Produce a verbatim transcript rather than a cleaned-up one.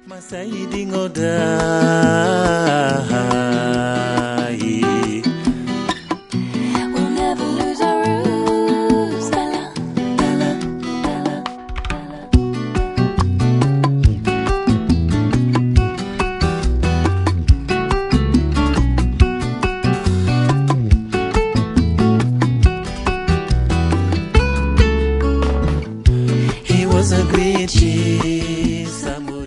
Masaidi ngodai We'll never lose our roots. Bella, Bella, Bella, He was a great cheese.